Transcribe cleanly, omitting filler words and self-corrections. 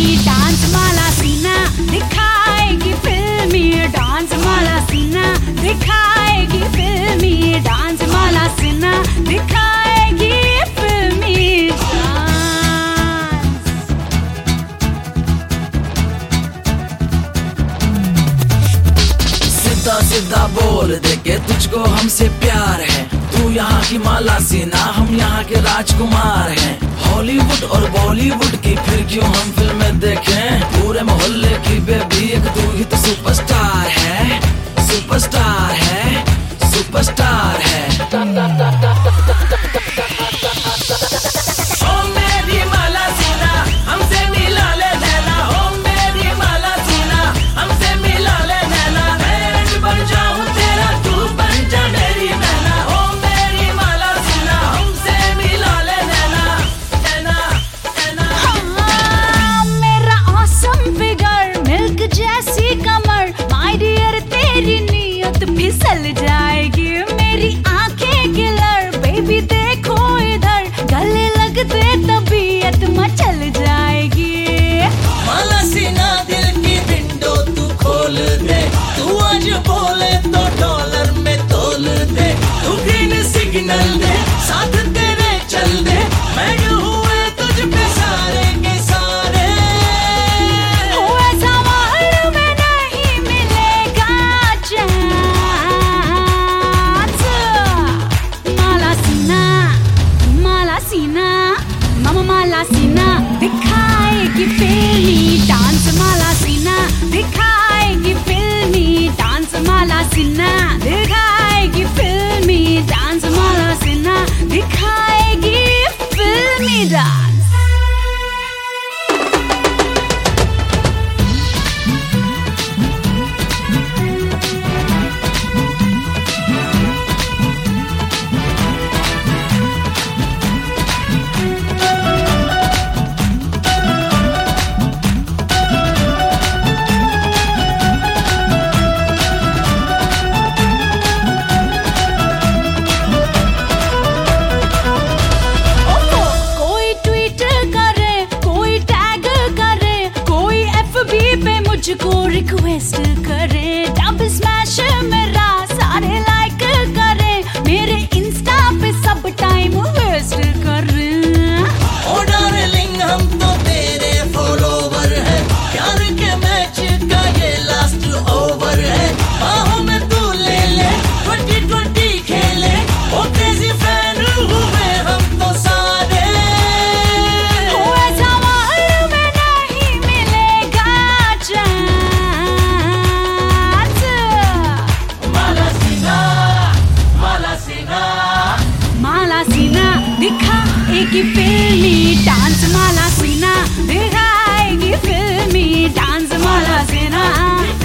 Dance माला सीना दिखाएगी फिल्मी डांस माला सीना दिखाएगी फिल्मी डांस माला सीना दिखाएगी फिल्मी डांस। सीधा सीधा बोल दे के तुझको हमसे प्यार है, तू यहाँ की माला सीना हम यहाँ के राजकुमार हैं। हॉलीवुड और बॉलीवुड की फिर क्यों हम फिल्में देखें, पूरे मोहल्ले की बेबी एक तू ही तो सुपरस्टार है, सुपरस्टार है, सुपरस्टार है। ओ मेरी माला सीना हमसे मिला ले नैना, ओ मेरी माला सीना हमसे मिला ले नैना, मैं बन जाऊं तेरा तू बन जा मेरी नैना। ओ मेरी माला सीना हमसे मिला ले नैना, नैना नैना। हाँ, मेरा ऑसम फिगर मिल्क जैसी कमर, माय डियर तेरी नीयत फिसल जाएगी, मेरी आंखें किलर बेबी देखो इधर, गले लगते तबीयत मचल जाएगी। माला सीना दिल की विंडो तू खोल दे, तू आज बोले तो डॉलर में तोल दे, तू ग्रीन सिग्नल दे साथ तेरे चल दे, मैं हुए तुझ पे सारे के सारे। ऐसा महल में नहीं मिलेगा चांस। माला सीना मामा माला सीना दिखाएगी फिल्मी डांस माला सीना दिखाएगी फिल्मी डांस माला सीना दिखाएगी फिल्मी डांस माला सीना दिखाएगी फिल्मी डांस। मुझको रिक्वेस्ट करे, डब स्मैश मेरा सारे लाइक करे, मेरे इंस्टा पे सब टाइम वेस्ट करे। ओ डार्लिंग हम तो तेरे फॉलोवर हैं, प्यार के मैच का ये लास्ट ओवर है, बाहों में तू ले ले 2020 खेले, ओ क्रेजी फैन हुए हम तो सारे। ऐसा महल में नहीं मिलेगा चांस। माला सीना, माला सीना, माला सीना दिखाएगी फिल्मी डांस माला सीना दिखाएगी फिल्मी डांस माला सीना।